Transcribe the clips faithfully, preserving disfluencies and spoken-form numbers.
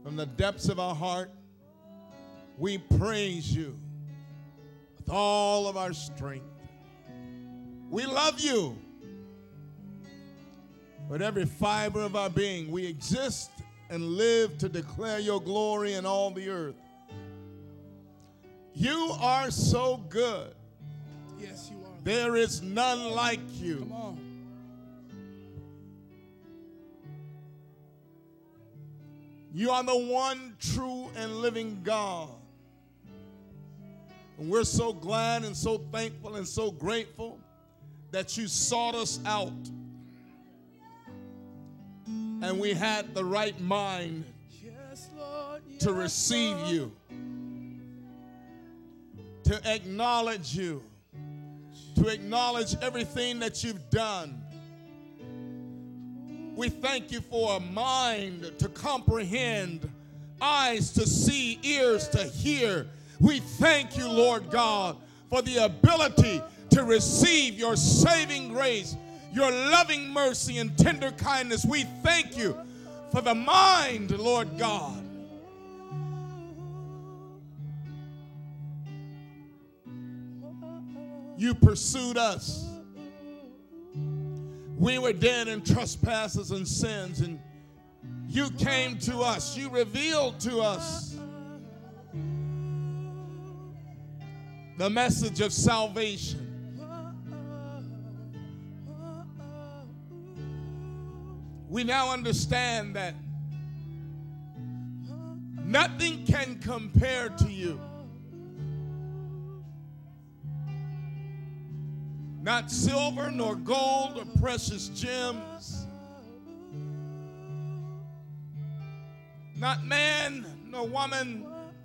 From the depths of our heart, we praise you with all of our strength. We love you. With every fiber of our being, we exist and live to declare your glory in all the earth. You are so good. Yes, you are. There is none like you. Come on. You are the one true and living God. And we're so glad and so thankful and so grateful that you sought us out. And we had the right mind Yes, Lord. Yes, to receive Lord. you, to acknowledge you, to acknowledge everything that you've done. We thank you for a mind to comprehend, eyes to see, ears to hear. We thank you, Lord God, for the ability to receive your saving grace, your loving mercy and tender kindness. We thank you for the mind, Lord God. You pursued us. We were dead in trespasses and sins, and you came to us. You revealed to us the message of salvation. We now understand that nothing can compare to you. Not silver, nor gold, or precious gems. Not man, nor woman.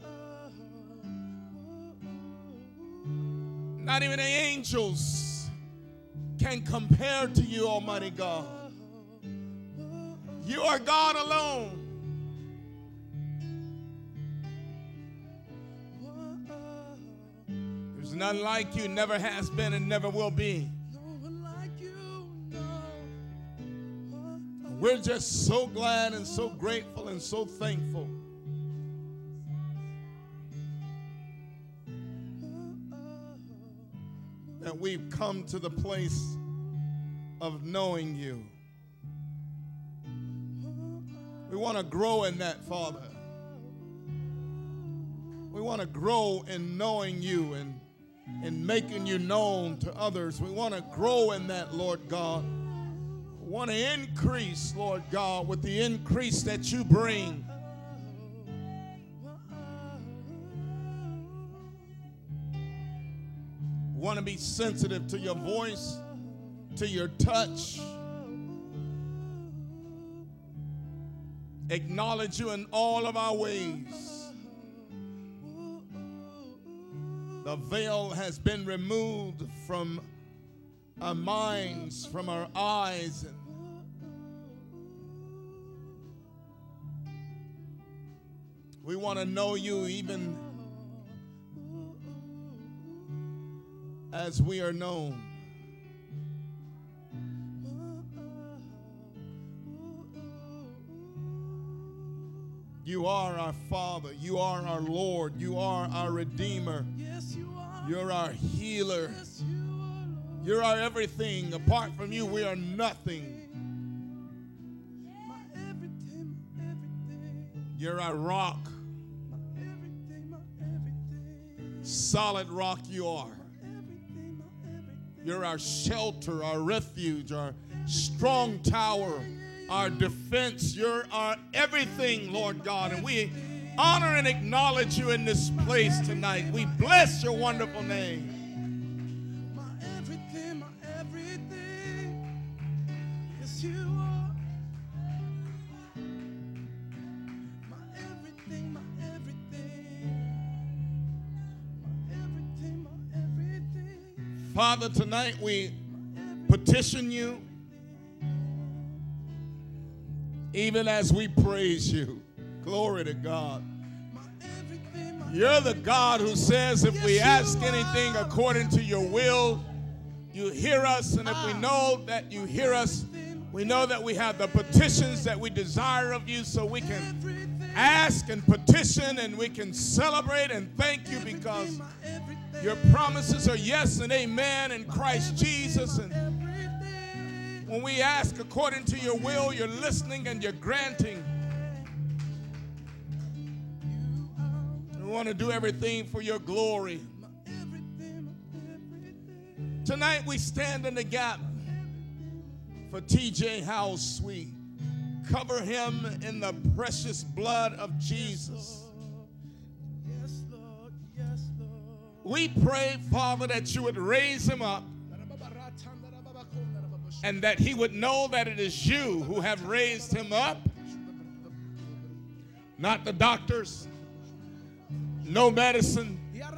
Not even the angels can compare to you, Almighty God. You are God alone. There's none like you, never has been and never will be. No one like you, no. We're just so glad and so grateful and so thankful that we've come to the place of knowing you. We want to grow in that, Father. We want to grow in knowing you and in making you known to others. We want to grow in that, Lord God. We want to increase, Lord God, with the increase that you bring. We want to be sensitive to your voice, to your touch. Acknowledge you in all of our ways. The veil has been removed from our minds, from our eyes. And we want to know you even as we are known. You are our Father. You are our Lord. You are our Redeemer. Yes, you are. You're our healer. Yes, you are, Lord. You're our everything. Apart from you, we are nothing. My everything, my everything. You're our rock. My everything, my everything. Solid rock you are. My everything, my everything. You're our shelter, our refuge, our strong tower, our defense. You're our everything, Lord God. And we honor and acknowledge you in this place tonight. We bless your wonderful name. My everything, my everything. Yes, you are. My everything, my everything. My everything, my everything. Father, tonight we petition you, even as we praise you. Glory to God. My everything, my You're the God who says if we ask anything according to your will, you hear us. And if we know that you hear us, we know that we have the petitions that we desire of you, so we can ask and petition, and we can celebrate and thank you because my everything. your promises are yes and amen in Christ Jesus. And Everything. when we ask according to your will, you're listening and you're granting. We want to do everything for your glory. My everything, my everything. Tonight we stand in the gap for T J House. We cover him in the precious blood of Jesus. Yes, Lord. Yes, Lord. We pray, Father, that you would raise him up and that he would know that it is you who have raised him up, not the doctors, no medicine,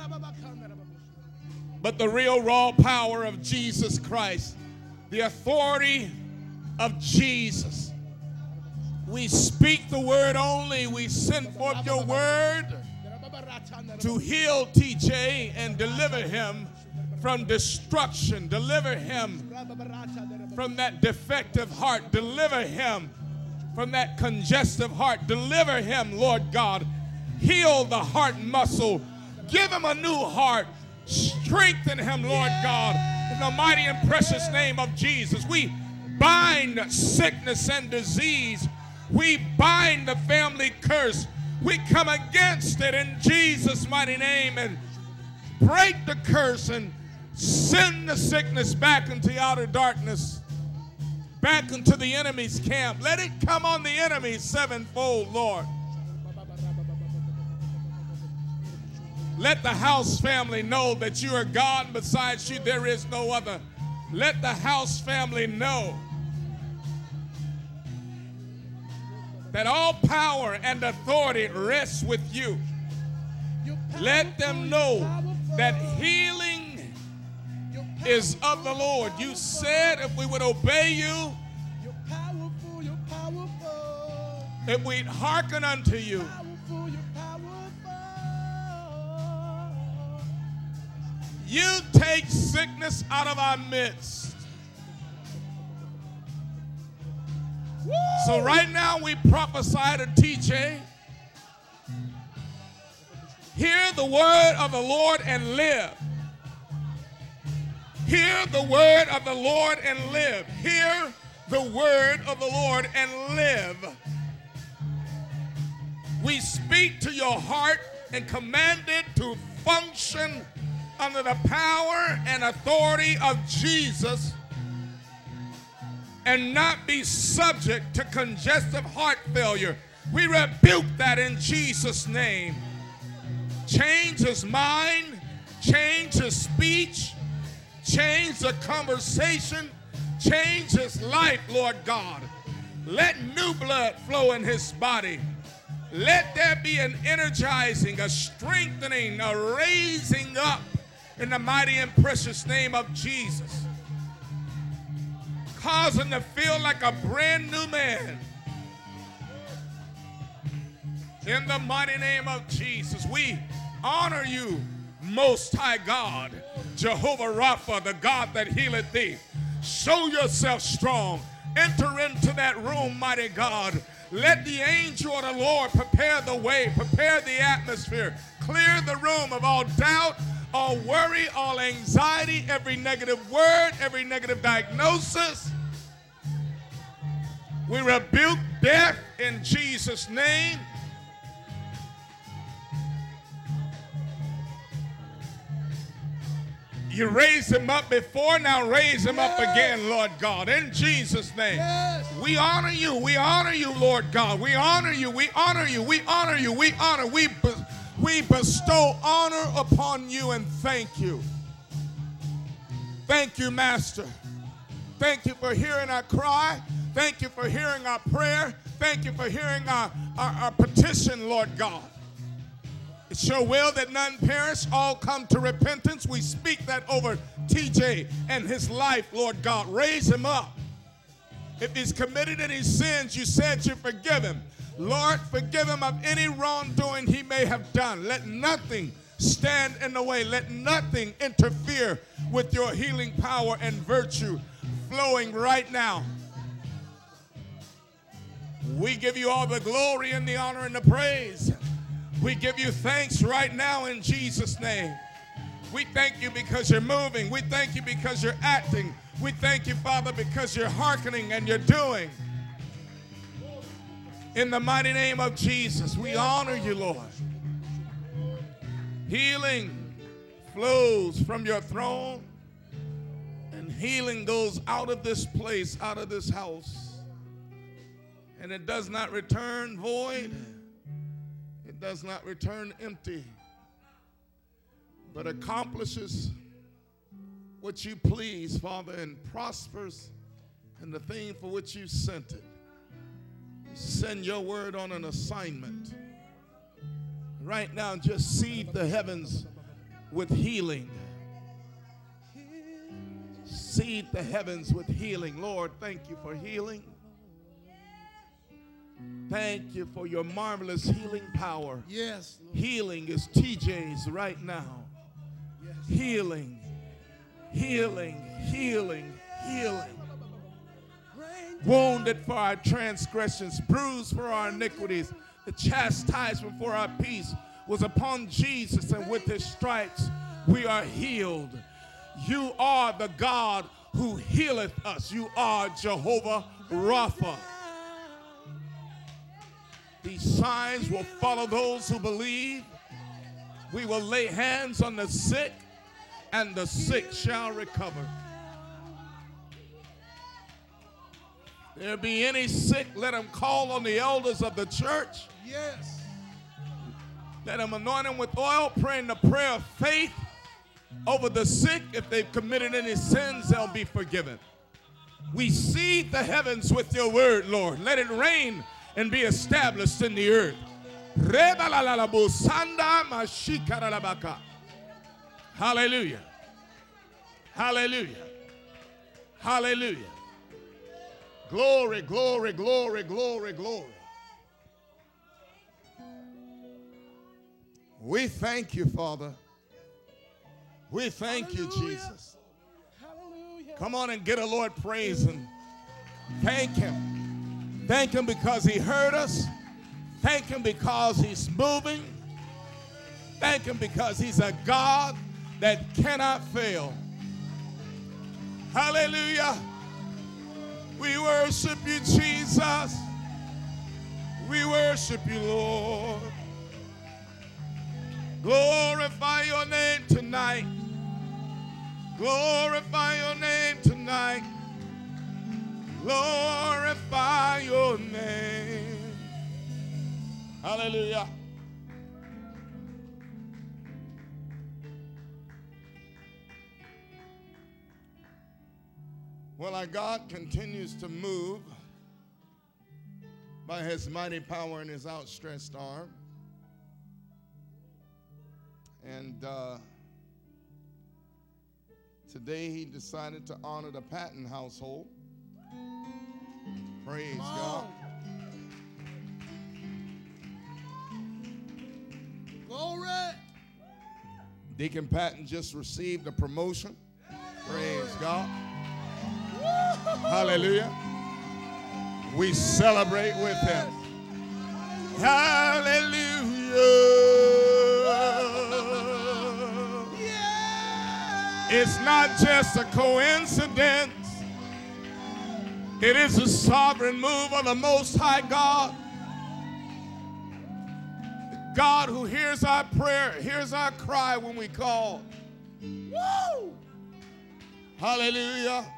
but the real raw power of Jesus Christ, the authority of Jesus. We speak the word only. We send forth your word to heal T J and deliver him from destruction. Deliver him from that defective heart. Deliver him from that congestive heart. Deliver him, Lord God. Heal the heart muscle. Give him a new heart. Strengthen him, Lord God, in the mighty and precious name of Jesus. We bind sickness and disease. We bind the family curse. We come against it in Jesus' mighty name and break the curse and send the sickness back into outer darkness, back into the enemy's camp. Let it come on the enemy sevenfold, Lord. Let the House family know that you are God, and besides you there is no other. Let the House family know that all power and authority rests with you. Let them know that healing is of the Lord. You said if we would obey you, You're powerful, you're powerful. if we'd hearken unto you, Powerful, you're powerful. you take sickness out of our midst. So right now we prophesy to T J. Hear the word of the Lord and live. Hear the word of the Lord and live. Hear the word of the Lord and live. We speak to your heart and command it to function under the power and authority of Jesus and not be subject to congestive heart failure. We rebuke that in Jesus' name. Change his mind, change his speech, change the conversation, change his life, Lord God. Let new blood flow in his body. Let there be an energizing, a strengthening, a raising up in the mighty and precious name of Jesus. Cause him to feel like a brand new man. In the mighty name of Jesus, we honor you, Most High God, Jehovah Rapha, the God that healeth thee. Show yourself strong. Enter into that room, mighty God. Let the angel of the Lord prepare the way, prepare the atmosphere, clear the room of all doubt, all worry, all anxiety, every negative word, every negative diagnosis. We rebuke death in Jesus' name. You raised him up before, now raise him up again, Lord God, in Jesus' name. Yes. We honor you, we honor you, Lord God. We honor you, we honor you, we honor you, we honor, we, be, we bestow honor upon you and thank you. Thank you, Master. Thank you for hearing our cry. Thank you for hearing our prayer. Thank you for hearing our, our, our petition, Lord God. It's your will that none perish, all come to repentance. We speak that over T J and his life, Lord God. Raise him up. If he's committed any sins, you said you forgive him. Lord, forgive him of any wrongdoing he may have done. Let nothing stand in the way. Let nothing interfere with your healing power and virtue flowing right now. We give you all the glory and the honor and the praise. We give you thanks right now in Jesus' name. We thank you because you're moving. We thank you because you're acting. We thank you, Father, because you're hearkening and you're doing. In the mighty name of Jesus, we honor you, Lord. Healing flows from your throne, and healing goes out of this place, out of this house. And it does not return void. It does not return empty, but accomplishes what you please, Father, and prospers in the thing for which you sent it. Send your word on an assignment. Right now, just seed the heavens with healing. Seed the heavens with healing. Lord, thank you for healing. Thank you for your marvelous healing power. Yes, Lord. Healing is T J's right now. Yes. Healing, healing, healing, healing. Wounded for our transgressions, bruised for our iniquities. The chastisement for our peace was upon Jesus, and with his stripes we are healed. You are the God who healeth us. You are Jehovah Rapha. These signs will follow those who believe. We will lay hands on the sick, and the sick shall recover. There be any sick, let them call on the elders of the church. Yes. Let them anoint them with oil, praying the prayer of faith over the sick. If they've committed any sins, they'll be forgiven. We seed the heavens with your word, Lord. Let it rain and be established in the earth. Hallelujah. Hallelujah. Hallelujah. Glory, glory, glory, glory, glory. We thank you, Father. We thank you, Jesus. Hallelujah. Come on and get a Lord praise and thank him. Thank him because he heard us. Thank him because he's moving. Thank him because he's a God that cannot fail. Hallelujah. We worship you, Jesus. We worship you, Lord. Glorify your name tonight. Glorify your name tonight. Glorify your name. Hallelujah. Well, our God continues to move by his mighty power and his outstretched arm. And uh, today he decided to honor the Patton household. Praise God. Glory. Deacon Patton just received a promotion. Praise God. Hallelujah. We celebrate with him. Hallelujah. Yeah. It's not just a coincidence. It is a sovereign move of the Most High God. God who hears our prayer, hears our cry when we call. Woo! Hallelujah.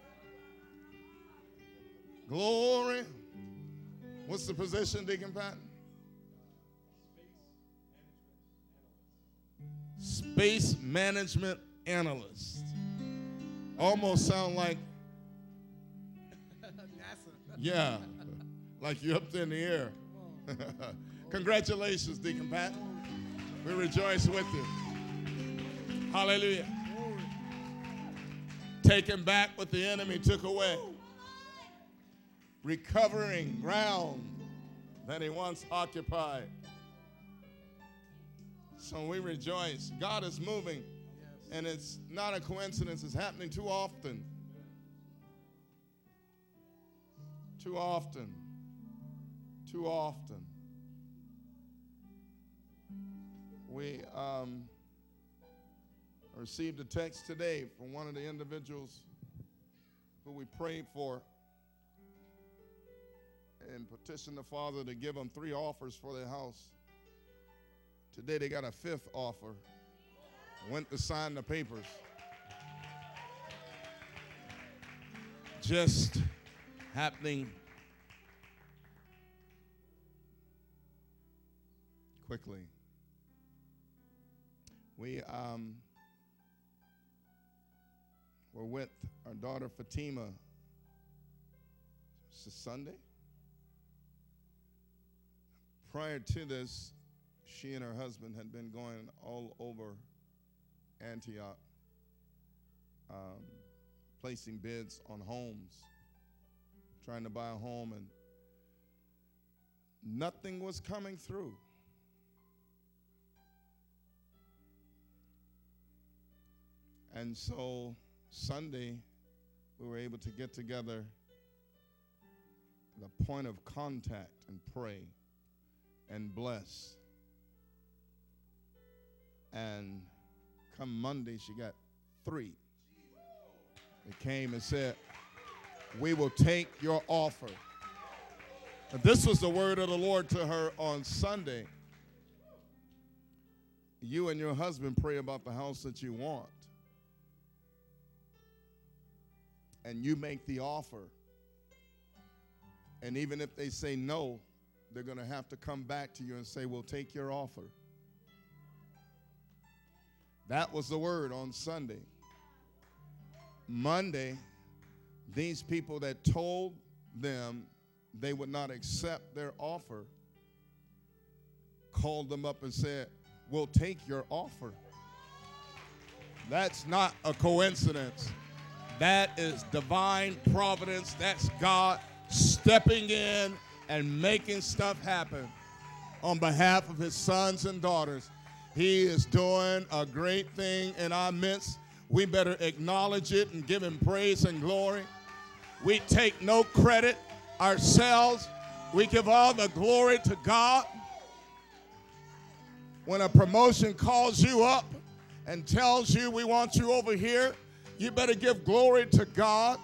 Glory. What's the position, Deacon Patton? Space Management Analyst. Almost sound like, yeah, like you're up there in the air. Congratulations, Deacon Patton. We rejoice with you. Hallelujah. Taking back what the enemy took away. Recovering ground that he once occupied. So we rejoice. God is moving, and it's not a coincidence. It's happening too often. Too often. too often. We um, received a text today from one of the individuals who we prayed for and petitioned the Father to give them three offers for their house. Today they got a fifth offer. Went to sign the papers. Just happening quickly. We um, were with our daughter Fatima. It's a Sunday. Prior to this, she and her husband had been going all over Antioch, um, placing bids on homes, trying to buy a home, and nothing was coming through. And so Sunday, we were able to get together the point of contact and pray and bless. And come Monday, she got three. They came and said, we will take your offer. And this was the word of the Lord to her on Sunday. You and your husband pray about the house that you want. And you make the offer. And even if they say no, they're going to have to come back to you and say, we'll take your offer. That was the word on Sunday. Monday, these people that told them they would not accept their offer called them up and said, we'll take your offer. That's not a coincidence. That is divine providence. That's God stepping in and making stuff happen on behalf of his sons and daughters. He is doing a great thing in our midst. We better acknowledge it and give him praise and glory. We take no credit ourselves. We give all the glory to God. When a promotion calls you up and tells you we want you over here, you better give glory to God.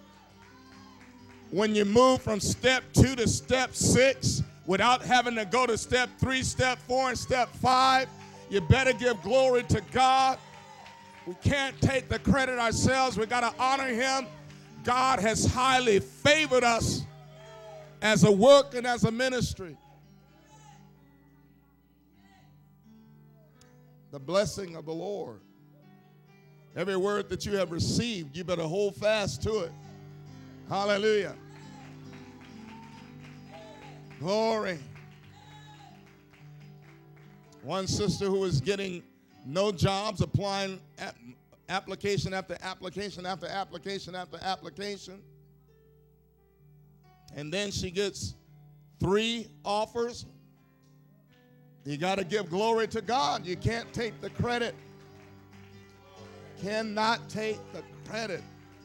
When you move from step two to step six without having to go to step three, step four, and step five, you better give glory to God. We can't take the credit ourselves. We got to honor him. God has highly favored us as a work and as a ministry. The blessing of the Lord. Every word that you have received, you better hold fast to it. Hallelujah. Glory. One sister who was getting no jobs, applying ap- application after application after application after application. And then she gets three offers. You got to give glory to God. You can't take the credit. Cannot take the credit.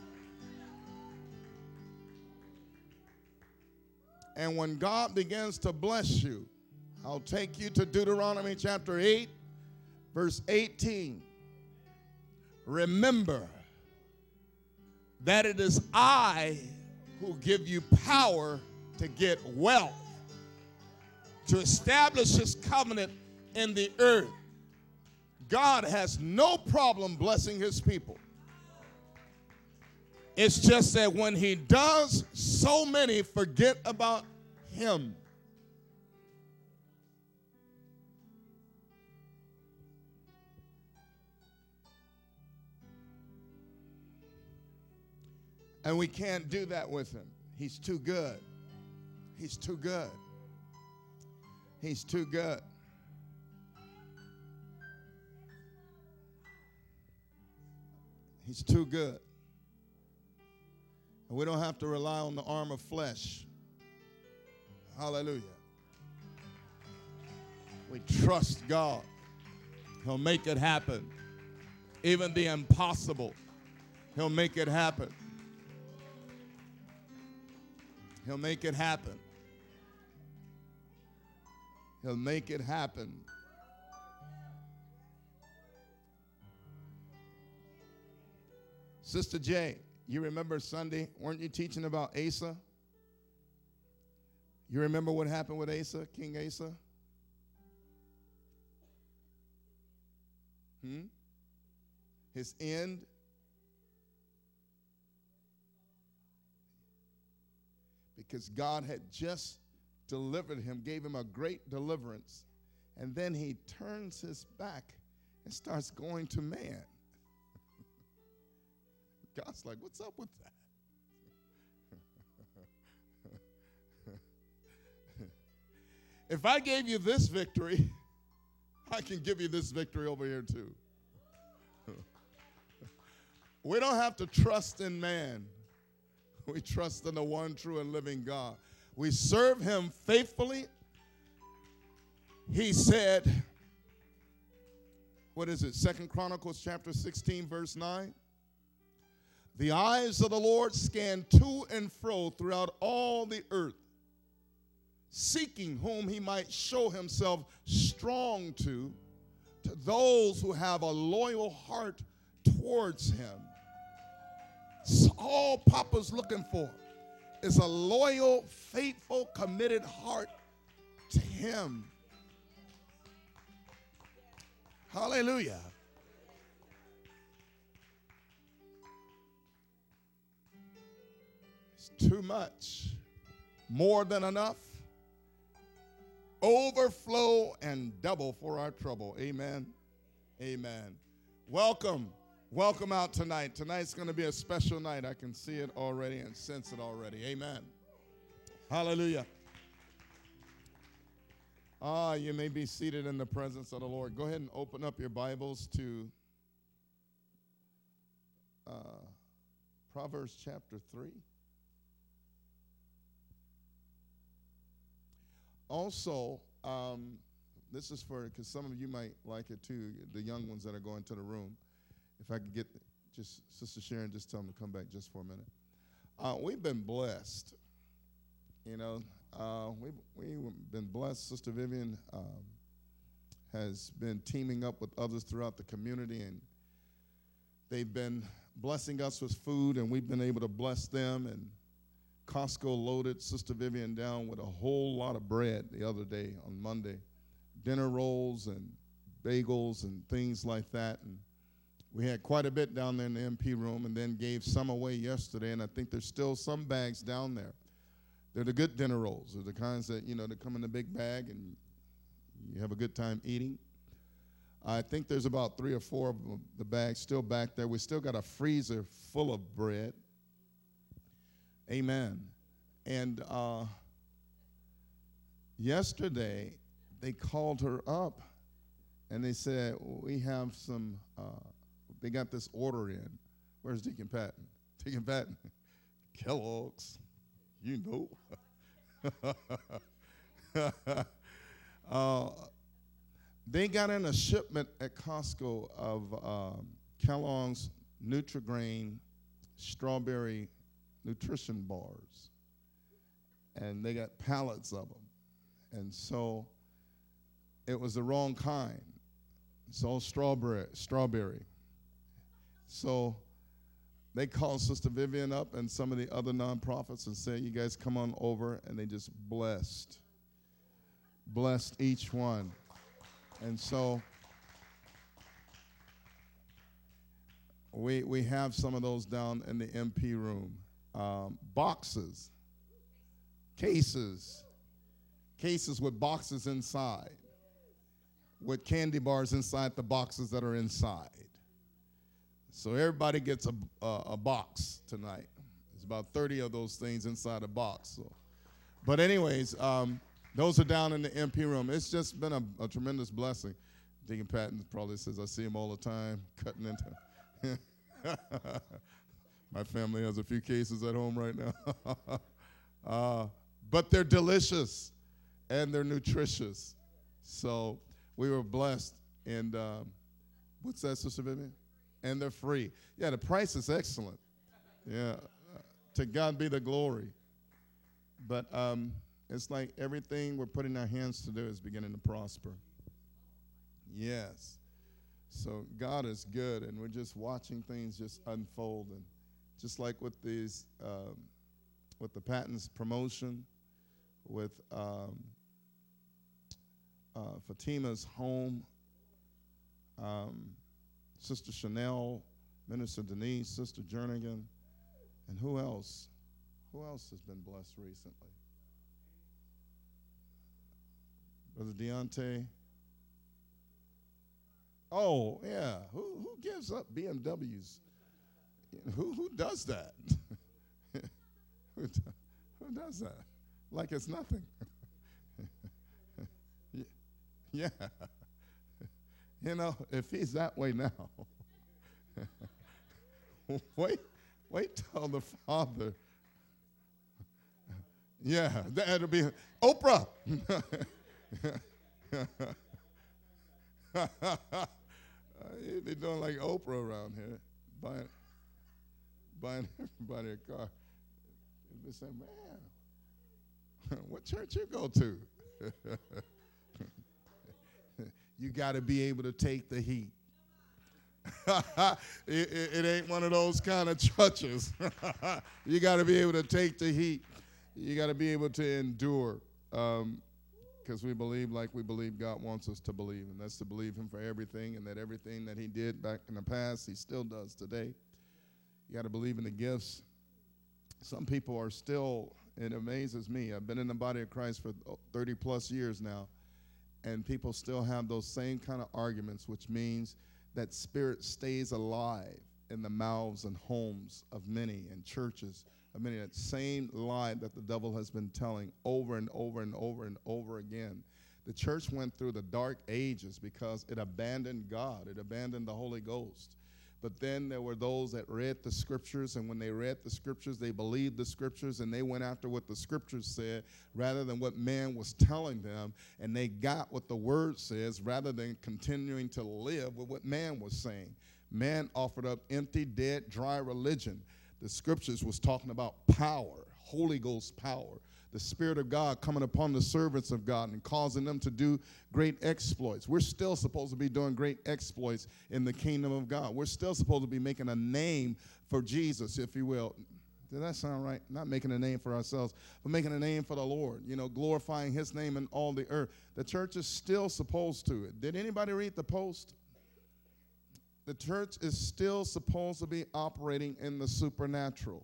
And when God begins to bless you, I'll take you to Deuteronomy chapter eight, verse eighteen. Remember that it is I who give you power to get wealth, to establish his covenant in the earth. God has no problem blessing his people. It's just that when he does, so many forget about him. And we can't do that with him. He's too good. He's too good. He's too good. He's too good. And we don't have to rely on the arm of flesh. Hallelujah. We trust God. He'll make it happen. Even the impossible, he'll make it happen. He'll make it happen. He'll make it happen. Sister J, you remember Sunday? Weren't you teaching about Asa? You remember what happened with Asa, King Asa? Hmm? His end? Because God had just delivered him, gave him a great deliverance, and then he turns his back and starts going to man. God's like, what's up with that? If I gave you this victory, I can give you this victory over here too. We don't have to trust in man. We trust in the one true and living God. We serve him faithfully. He said, what is it? Second Chronicles chapter sixteen, verse nine. The eyes of the Lord scan to and fro throughout all the earth, seeking whom he might show himself strong to, to those who have a loyal heart towards him. It's all Papa's looking for is a loyal, faithful, committed heart to him. Hallelujah. It's too much, more than enough, overflow and double for our trouble. Amen. Amen. Welcome. Welcome out tonight. Tonight's going to be a special night. I can see it already and sense it already. Amen. Hallelujah. Ah, you may be seated in the presence of the Lord. Go ahead and open up your Bibles to uh, Proverbs chapter three. Also, um, this is for, because some of you might like it too, the young ones that are going to the room. If I could get, just Sister Sharon, just tell them to come back just for a minute. Uh, we've been blessed. You know, uh, we've, we've been blessed. Sister Vivian um, has been teaming up with others throughout the community, and they've been blessing us with food, and we've been able to bless them. And Costco loaded Sister Vivian down with a whole lot of bread the other day on Monday, dinner rolls and bagels and things like that. And we had quite a bit down there in the M P room, and then gave some away yesterday, and I think there's still some bags down there. They're the good dinner rolls. They're the kinds that, you know, that come in a big bag, and you have a good time eating. I think there's about three or four of the bags still back there. We still got a freezer full of bread. Amen. And uh, yesterday, they called her up, and they said, we have some... Uh, They got this order in. Where's Deacon Patton? Deacon Patton, Kellogg's, you know. uh, they got in a shipment at Costco of um, Kellogg's Nutri-Grain strawberry nutrition bars. And they got pallets of them. And so it was the wrong kind. It's all strawberry, strawberry. So they called Sister Vivian up and some of the other nonprofits and said, you guys come on over, and they just blessed, blessed each one. And so we we have some of those down in the M P room. Um, boxes, cases, cases with boxes inside, with candy bars inside the boxes that are inside. So everybody gets a, a, a box tonight. There's about thirty of those things inside a box. So. But anyways, um, those are down in the M P room. It's just been a, a tremendous blessing. Deacon Patton probably says, I see him all the time cutting into. My family has a few cases at home right now. uh, but they're delicious and they're nutritious. So we were blessed. And um, what's that, Sister Vivian? And they're free. Yeah, the price is excellent. Yeah, uh, to God be the glory. But um, it's like everything we're putting our hands to do is beginning to prosper. Yes. So God is good, and we're just watching things just unfold. And just like with these, um, with the patents promotion, with um, uh, Fatima's home, um, Sister Chanel, Minister Denise, Sister Jernigan, and who else? Who else has been blessed recently? Brother Deontay. Oh, yeah. Who who gives up B M Ws? Who who does that? who, do, who does that? Like it's nothing. Yeah. You know, if he's that way now, wait, wait till the Father. Yeah, that'll be Oprah. You'd be doing like Oprah around here, buying, buying everybody a car. You'd be saying, man, what church you go to? You got to be able to take the heat. it, it, it ain't one of those kind of churches. You got to be able to take the heat. You got to be able to endure, because um, we believe like we believe God wants us to believe, and that's to believe him for everything, and that everything that he did back in the past, he still does today. You got to believe in the gifts. Some people are still, it amazes me. I've been in the body of Christ for thirty plus years now, and people still have those same kind of arguments, which means that spirit stays alive in the mouths and homes of many and churches of many. That same lie that the devil has been telling over and over and over and over again. The church went through the dark ages because it abandoned God. It abandoned the Holy Ghost. But then there were those that read the scriptures, and when they read the scriptures, they believed the scriptures, and they went after what the scriptures said rather than what man was telling them, and they got what the word says rather than continuing to live with what man was saying. Man offered up empty, dead, dry religion. The scriptures was talking about power, Holy Ghost power, the Spirit of God coming upon the servants of God and causing them to do great exploits. We're still supposed to be doing great exploits in the kingdom of God. We're still supposed to be making a name for Jesus, if you will. Did that sound right? Not making a name for ourselves, but making a name for the Lord, you know, glorifying his name in all the earth. The church is still supposed to. Did anybody read the Post? The church is still supposed to be operating in the supernatural.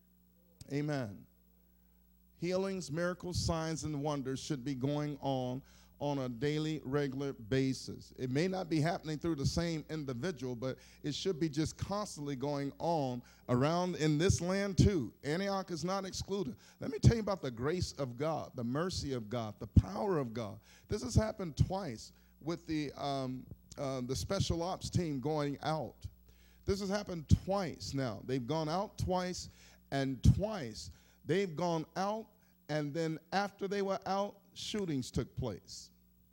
Amen. Healings, miracles, signs, and wonders should be going on on a daily, regular basis. It may not be happening through the same individual, but it should be just constantly going on around in this land too. Antioch is not excluded. Let me tell you about the grace of God, the mercy of God, the power of God. This has happened twice with the, um, uh, the special ops team going out. This has happened twice now. They've gone out twice, and twice they've gone out, and then after they were out, shootings took place.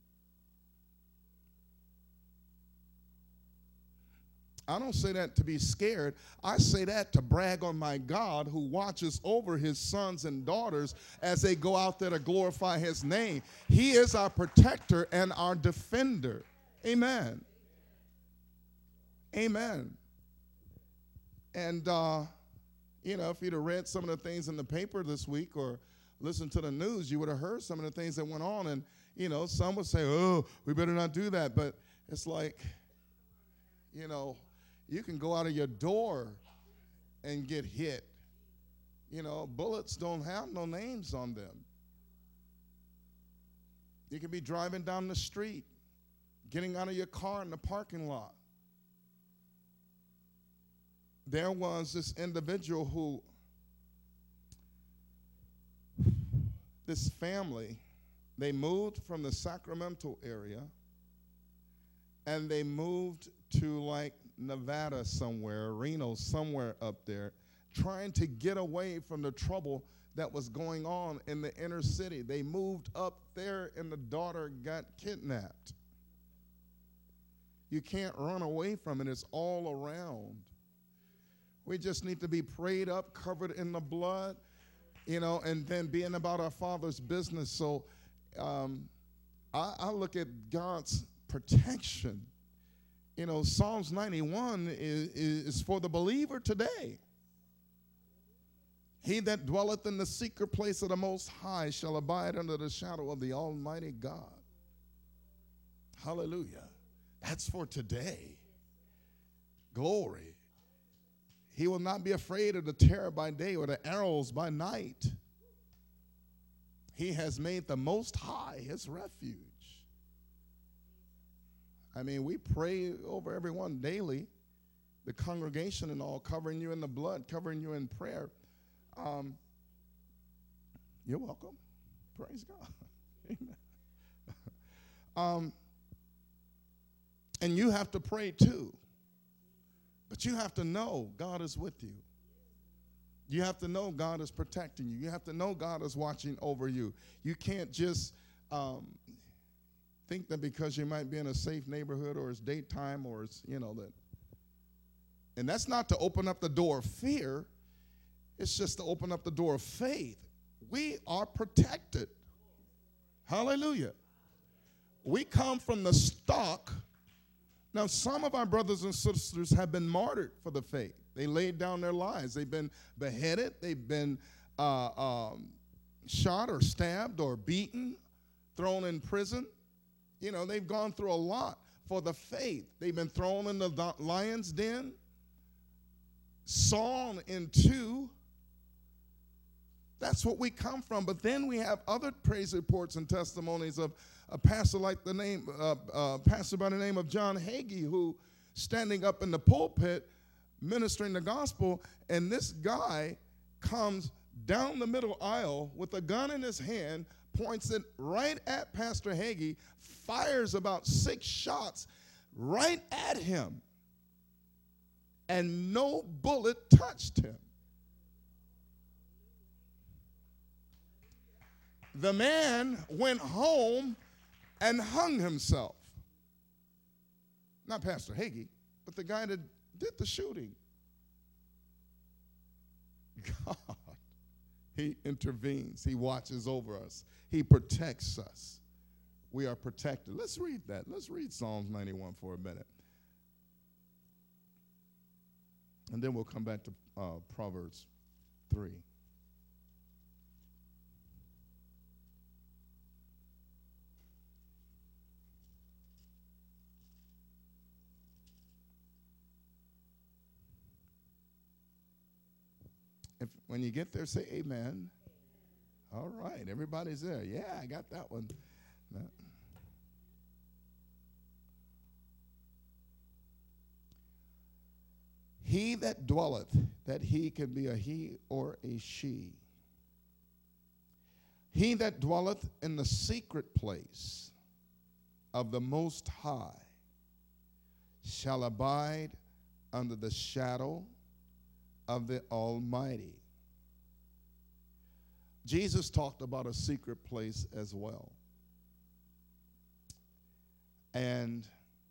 I don't say that to be scared. I say that to brag on my God who watches over his sons and daughters as they go out there to glorify his name. He is our protector and our defender. Amen. Amen. And, uh, you know, if you'd have read some of the things in the paper this week or listened to the news, you would have heard some of the things that went on. And, you know, some would say, oh, we better not do that. But it's like, you know, you can go out of your door and get hit. You know, bullets don't have no names on them. You can be driving down the street, getting out of your car in the parking lot. There was this individual who, this family, they moved from the Sacramento area and they moved to like Nevada somewhere, Reno somewhere up there, trying to get away from the trouble that was going on in the inner city. They moved up there and the daughter got kidnapped. You can't run away from it. It's all around. We just need to be prayed up, covered in the blood, you know, and then being about our Father's business. So um, I, I look at God's protection. You know, Psalms ninety-one is, is for the believer today. He that dwelleth in the secret place of the Most High shall abide under the shadow of the Almighty God. Hallelujah. That's for today. Glory. He will not be afraid of the terror by day or the arrows by night. He has made the Most High his refuge. I mean, we pray over everyone daily, the congregation and all, covering you in the blood, covering you in prayer. Um, you're welcome. Praise God. Amen. um, and you have to pray too. But you have to know God is with you. You have to know God is protecting you. You have to know God is watching over you. You can't just um, think that because you might be in a safe neighborhood or it's daytime or it's, you know, that. And that's not to open up the door of fear. It's just to open up the door of faith. We are protected. Hallelujah. We come from the stock. Now, some of our brothers and sisters have been martyred for the faith. They laid down their lives. They've been beheaded. They've been uh, um, shot or stabbed or beaten, thrown in prison. You know, they've gone through a lot for the faith. They've been thrown in the lion's den, sawn in two. That's what we come from. But then we have other praise reports and testimonies of a pastor like the name, uh, uh, pastor by the name of John Hagee, who standing up in the pulpit ministering the gospel, and this guy comes down the middle aisle with a gun in his hand, points it right at Pastor Hagee, fires about six shots right at him, and no bullet touched him. The man went home and hung himself. Not Pastor Hagee, but the guy that did the shooting. God, he intervenes. He watches over us. He protects us. We are protected. Let's read that. Let's read Psalms ninety-one for a minute. And then we'll come back to uh, Proverbs three. If, when you get there, say amen. All right, everybody's there. Yeah, I got that one. No. He that dwelleth, that he can be a he or a she. He that dwelleth in the secret place of the Most High shall abide under the shadow of the Almighty. Jesus talked about a secret place as well. And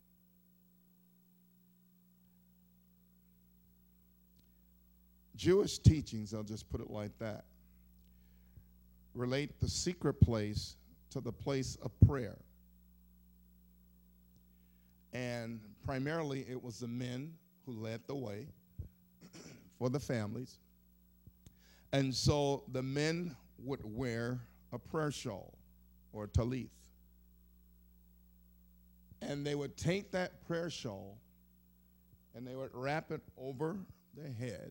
Jewish teachings, I'll just put it like that, relate the secret place to the place of prayer. And primarily it was the men who led the way for the families. And so the men would wear a prayer shawl or a talith. And they would take that prayer shawl and they would wrap it over their head.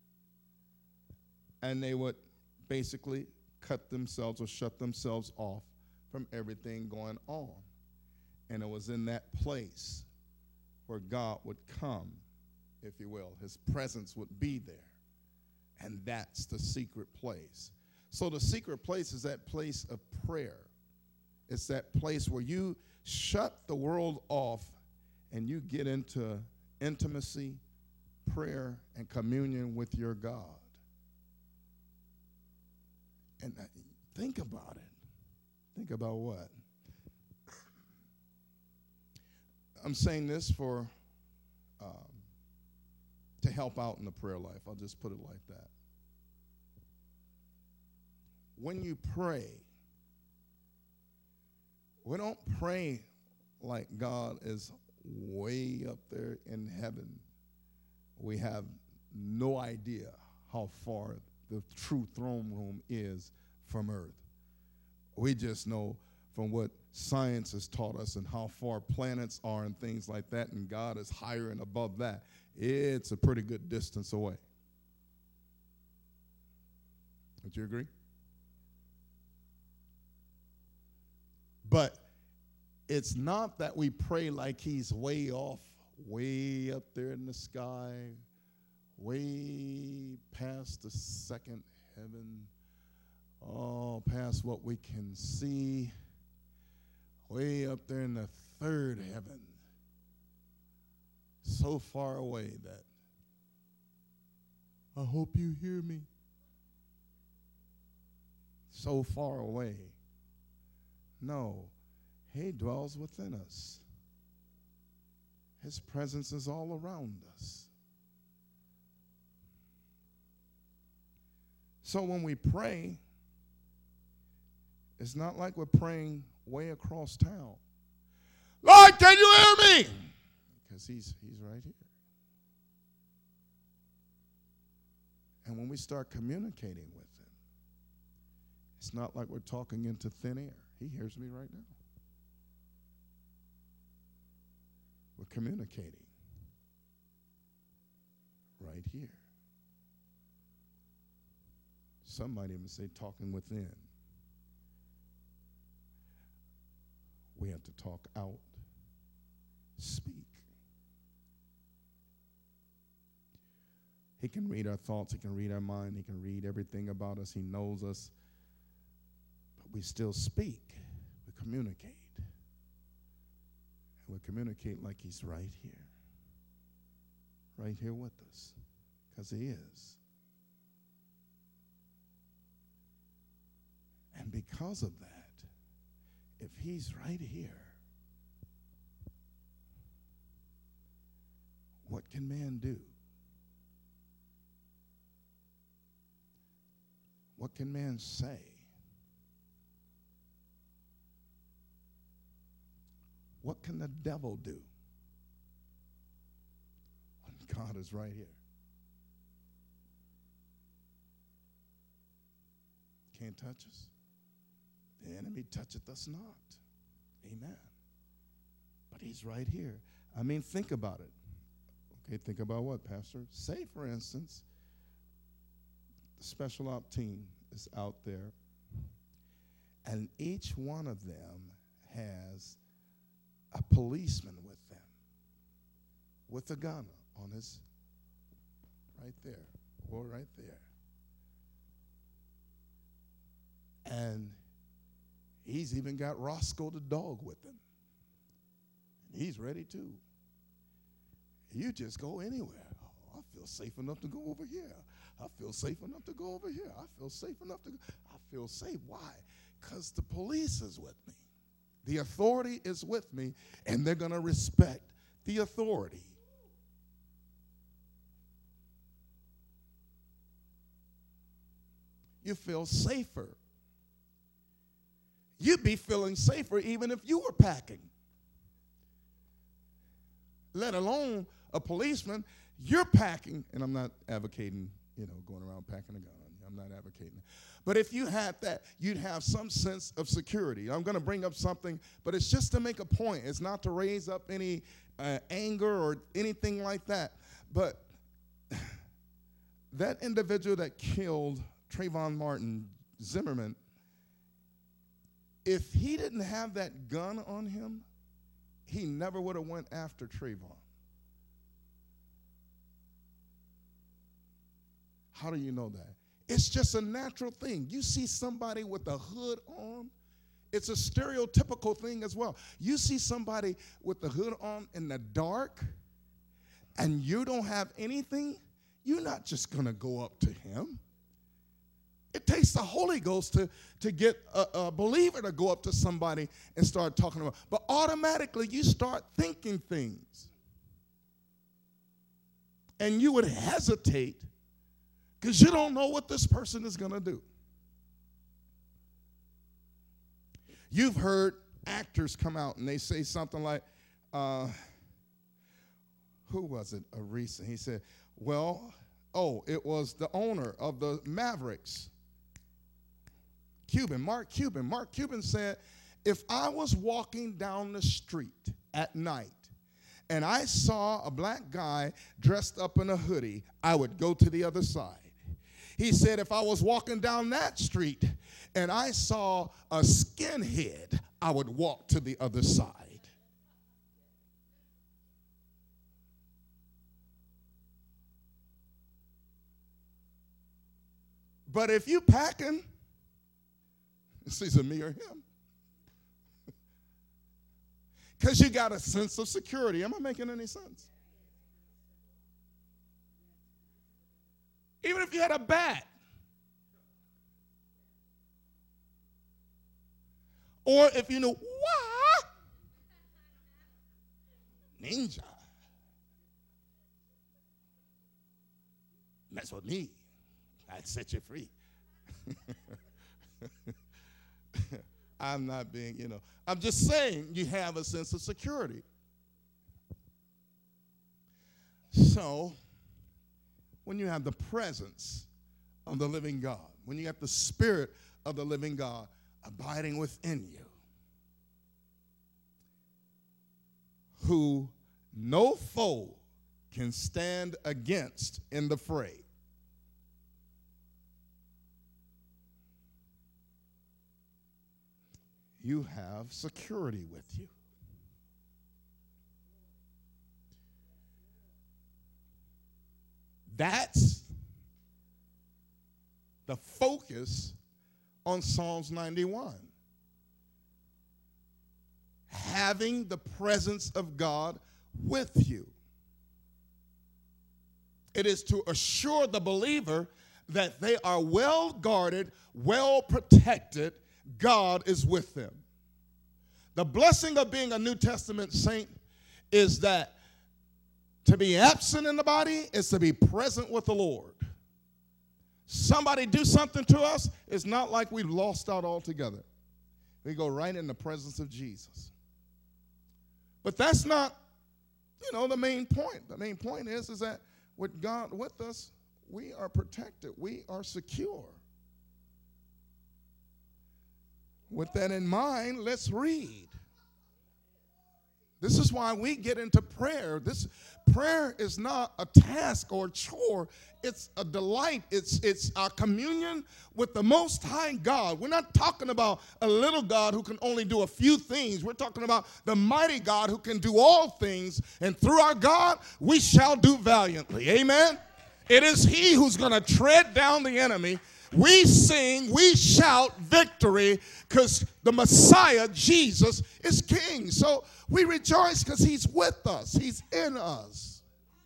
And they would basically cut themselves or shut themselves off from everything going on. And it was in that place where God would come, if you will. His presence would be there. And that's the secret place. So the secret place is that place of prayer. It's that place where you shut the world off and you get into intimacy, prayer, and communion with your God. And think about it. Think about what? I'm saying this for um, to help out in the prayer life. I'll just put it like that. when you pray, we don't pray like God is way up there in heaven. We have no idea how far the true throne room is from earth. We just know from what science has taught us and how far planets are and things like that, and God is higher and above that. It's a pretty good distance away. Would you agree? But it's not that we pray like he's way off, way up there in the sky, way past the second heaven, oh, past what we can see, way up there in the third heaven, so far away that I hope you hear me. So far away. No, he dwells within us. His presence is all around us. So when we pray, it's not like we're praying way across town. Lord, can you hear me? Because he's, he's right here. And when we start communicating with him, it's not like we're talking into thin air. He hears me right now. We're communicating right here. Some might even say talking within. We have to talk out, speak. He can read our thoughts. He can read our mind. He can read everything about us. He knows us. But we still speak. We communicate. And we communicate like he's right here. Right here with us. Because he is. And because of that, if he's right here, what can man do? What can man say? What can the devil do when God is right here? Can't touch us. The enemy toucheth us not. Amen. But he's right here. I mean, think about it. Okay, think about what, Pastor? Say, for instance, the special op team is out there, and each one of them has a policeman with them, with a gun on his, right there, or right there. And he's even got Roscoe the dog with him. And he's ready too. You just go anywhere. Oh, I feel safe enough to go over here. I feel safe enough to go over here. I feel safe enough to go. I feel safe. Why? Because the police is with me. The authority is with me, and they're going to respect the authority. You feel safer. You'd be feeling safer even if you were packing. Let alone a policeman. You're packing, and I'm not advocating, you know, going around packing a gun on you. I'm not advocating. But if you had that, you'd have some sense of security. I'm going to bring up something, but it's just to make a point. It's not to raise up any uh, anger or anything like that. But that individual that killed Trayvon Martin Zimmerman, if he didn't have that gun on him, he never would have went after Trayvon. How do you know that? It's just a natural thing. You see somebody with a hood on, it's a stereotypical thing as well. You see somebody with the hood on in the dark, and you don't have anything, you're not just going to go up to him. It takes the Holy Ghost to, to get a, a believer to go up to somebody and start talking about. But automatically you start thinking things. And you would hesitate because you don't know what this person is going to do. You've heard actors come out and they say something like, uh, who was it, a recent? He said, well, oh, it was the owner of the Mavericks, Cuban, Mark Cuban. Mark Cuban said, if I was walking down the street at night and I saw a black guy dressed up in a hoodie, I would go to the other side. He said, if I was walking down that street and I saw a skinhead, I would walk to the other side. But if you packing, it's either me or him. Because you got a sense of security. Am I making any sense? Even if you had a bat. Or if you knew, what? Ninja. Mess with me. I'd set you free. I'm not being, you know, I'm just saying you have a sense of security. So, when you have the presence of the living God, when you have the Spirit of the living God abiding within you, who no foe can stand against in the fray, you have security with you. That's the focus on Psalms ninety-one. Having the presence of God with you. It is to assure the believer that they are well guarded, well protected. God is with them. The blessing of being a New Testament saint is that to be absent in the body is to be present with the Lord. Somebody do something to us, it's not like we've lost out altogether. We go right in the presence of Jesus. But that's not, you know, the main point. The main point is, is that with God with us, we are protected. We are secure. With that in mind, let's read. This is why we get into prayer. This prayer is not a task or a chore. It's a delight. It's, it's our communion with the Most High God. We're not talking about a little God who can only do a few things. We're talking about the mighty God who can do all things. And through our God, we shall do valiantly. Amen? It is He who's going to tread down the enemy. We sing, we shout victory because the Messiah, Jesus, is King. So we rejoice because He's with us. He's in us.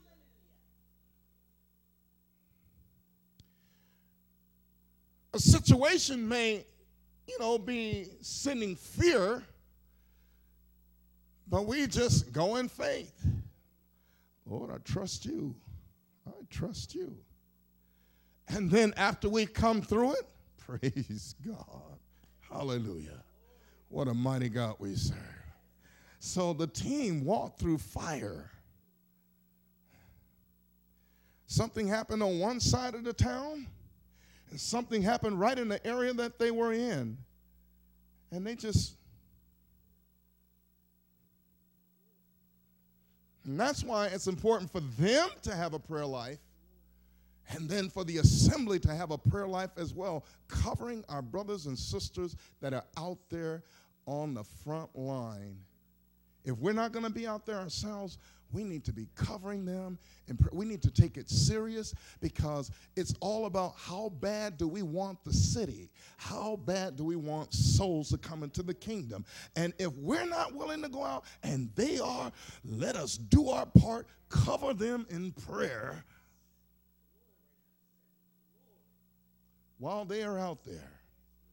A situation may, you know, be sending fear, but we just go in faith. Lord, I trust you. I trust you. And then after we come through it, praise God. Hallelujah. What a mighty God we serve. So the team walked through fire. Something happened on one side of the town, and something happened right in the area that they were in. And they just, and that's why it's important for them to have a prayer life. And then for the assembly to have a prayer life as well, covering our brothers and sisters that are out there on the front line. If we're not going to be out there ourselves, we need to be covering them. And we need to take it serious because it's all about how bad do we want the city? How bad do we want souls to come into the kingdom? And if we're not willing to go out and they are, let us do our part, cover them in prayer while they are out there.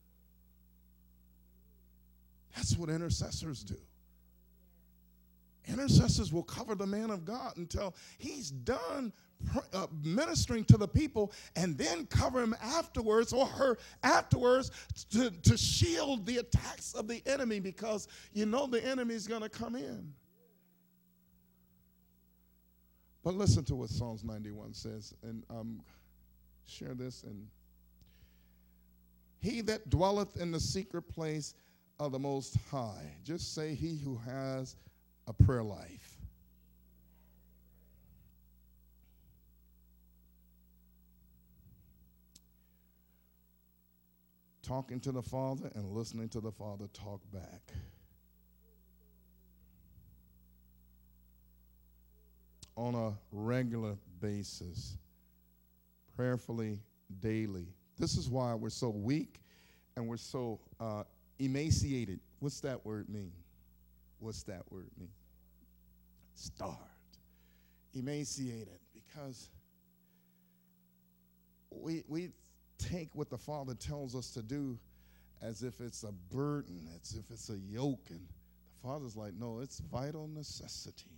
That's what intercessors do. intercessors will cover the man of God until he's done uh, ministering to the people, and then cover him afterwards or her afterwards to, to shield the attacks of the enemy, because you know the enemy's going to come in. But listen to what Psalms ninety-one says, and um, share this. And he that dwelleth in the secret place of the Most High. Just say, he who has a prayer life. Talking to the Father and listening to the Father talk back. On a regular basis, prayerfully, daily. This is why we're so weak and we're so uh, emaciated. What's that word mean? What's that word mean? Starved. Emaciated. Because we we take what the Father tells us to do as if it's a burden, as if it's a yoke. And the Father's like, no, it's vital necessity.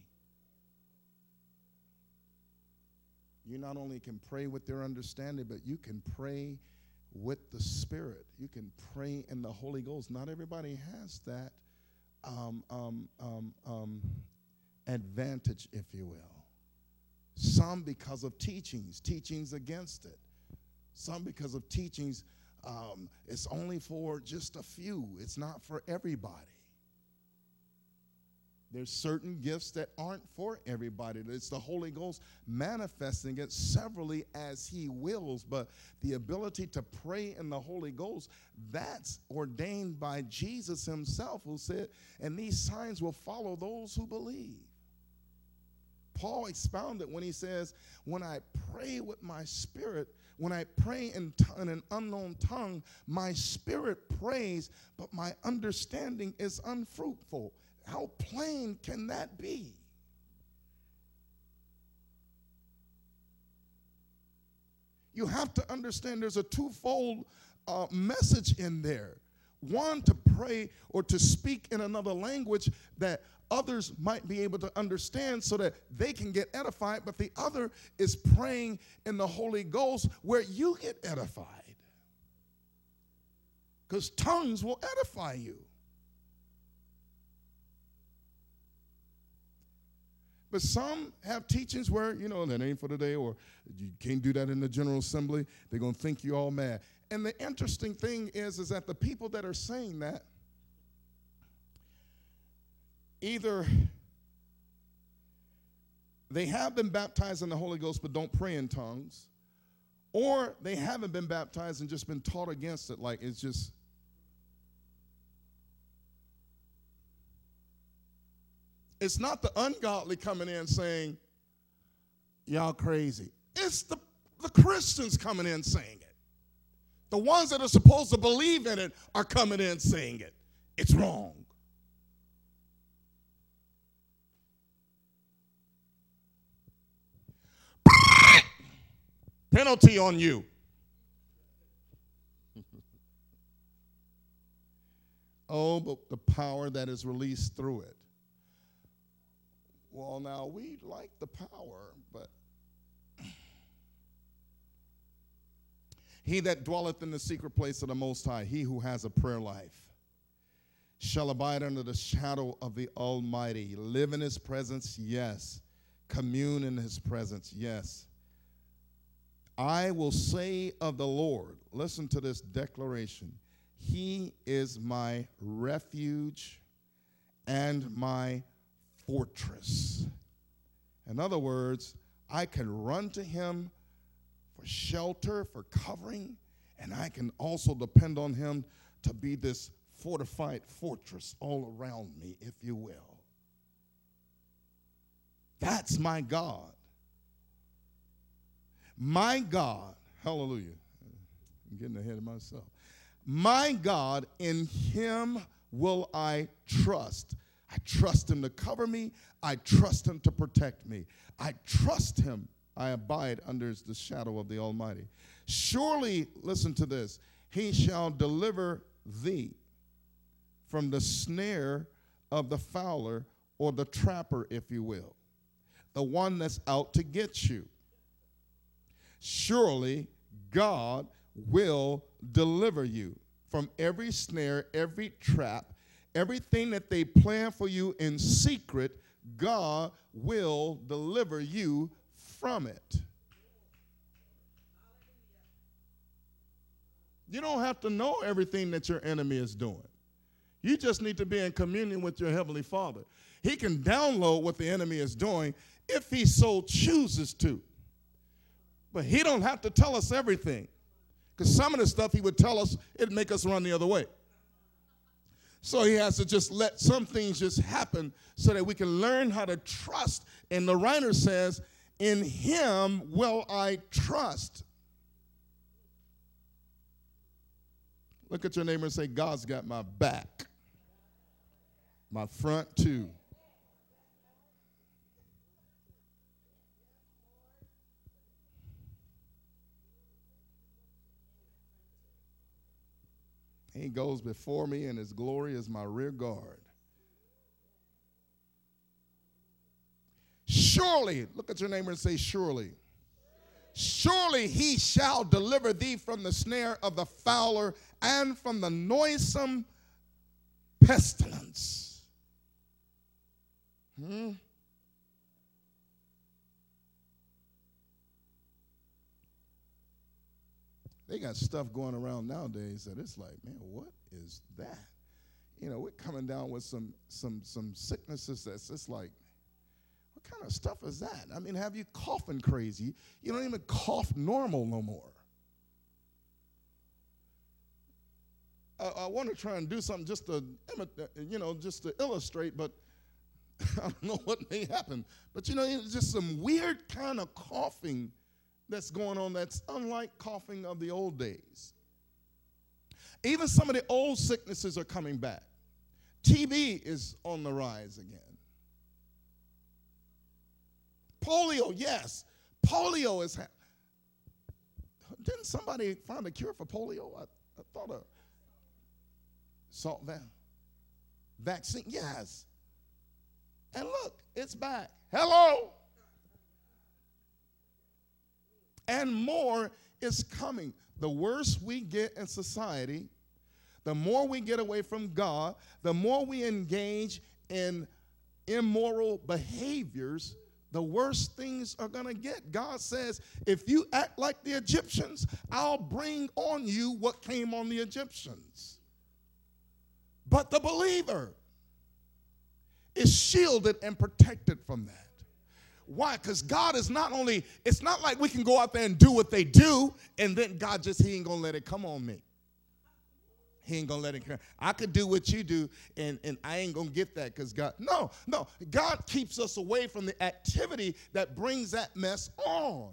You not only can pray with their understanding, but you can pray with the Spirit. You can pray in the Holy Ghost. Not everybody has that um, um, um, um, advantage, if you will. Some because of teachings, teachings against it. Some because of teachings, um, it's only for just a few. It's not for everybody. There's certain gifts that aren't for everybody. It's the Holy Ghost manifesting it severally as he wills. But the ability to pray in the Holy Ghost, that's ordained by Jesus himself, who said, and these signs will follow those who believe. Paul expounded when he says, when I pray with my spirit, when I pray in, t- in an unknown tongue, my spirit prays, but my understanding is unfruitful. How plain can that be? You have to understand there's a twofold uh, message in there. One, to pray or to speak in another language that others might be able to understand so that they can get edified. But the other is praying in the Holy Ghost where you get edified. Because tongues will edify you. But some have teachings where, you know, that ain't for today, or you can't do that in the General Assembly. They're going to think you all mad. And the interesting thing is, is that the people that are saying that, either they have been baptized in the Holy Ghost but don't pray in tongues, or they haven't been baptized and just been taught against it. Like it's just, it's not the ungodly coming in saying, y'all crazy. It's the, the Christians coming in saying it. The ones that are supposed to believe in it are coming in saying it. It's wrong. Penalty on you. Oh, but the power that is released through it. Well, now, we like the power, but he that dwelleth in the secret place of the Most High, he who has a prayer life, shall abide under the shadow of the Almighty. Live in his presence, yes. Commune in his presence, yes. I will say of the Lord, listen to this declaration, he is my refuge and my fortress. In other words, I can run to him for shelter, for covering, and I can also depend on him to be this fortified fortress all around me, if you will. That's my God. My God, hallelujah. I'm getting ahead of myself. My God, in him will I trust. I trust him to cover me. I trust him to protect me. I trust him. I abide under the shadow of the Almighty. Surely, listen to this, he shall deliver thee from the snare of the fowler or the trapper, if you will, the one that's out to get you. Surely God will deliver you from every snare, every trap, everything that they plan for you in secret. God will deliver you from it. You don't have to know everything that your enemy is doing. You just need to be in communion with your Heavenly Father. He can download what the enemy is doing if he so chooses to. But he don't have to tell us everything. Because some of the stuff he would tell us, it'd make us run the other way. So he has to just let some things just happen so that we can learn how to trust. And the writer says, in him will I trust. Look at your neighbor and say, God's got my back. My front too. He goes before me, and his glory is my rear guard. Surely, look at your neighbor and say, surely. Surely he shall deliver thee from the snare of the fowler and from the noisome pestilence. Hmm? They got stuff going around nowadays that it's like, man, what is that? You know, we're coming down with some some some sicknesses that's just like, what kind of stuff is that? I mean, have you coughing crazy? You don't even cough normal no more. I, I want to try and do something just to, you know, just to illustrate, but I don't know what may happen. But, you know, it's just some weird kind of coughing that's going on that's unlike coughing of the old days. Even some of the old sicknesses are coming back. T B is on the rise again. Polio, yes. Polio is. Ha- Didn't somebody find a cure for polio? I, I thought a salt va- vaccine, yes. And look, it's back. Hello. And more is coming. The worse we get in society, the more we get away from God, the more we engage in immoral behaviors, the worse things are going to get. God says, if you act like the Egyptians, I'll bring on you what came on the Egyptians. But the believer is shielded and protected from that. Why? Because God is not only, it's not like we can go out there and do what they do, and then God just, he ain't going to let it come on me. He ain't going to let it come. I could do what you do, and, and I ain't going to get that because God, no, no. God keeps us away from the activity that brings that mess on.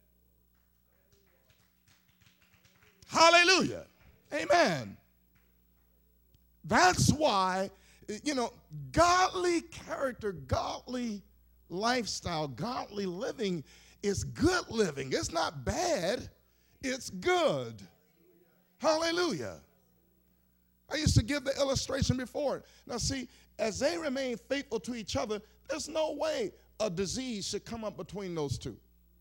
Hallelujah. Amen. That's why, you know, godly character, godly lifestyle, godly living is good living. It's not bad, it's good. Hallelujah. I used to give the illustration before. Now see, as they remain faithful to each other, there's no way a disease should come up between those two.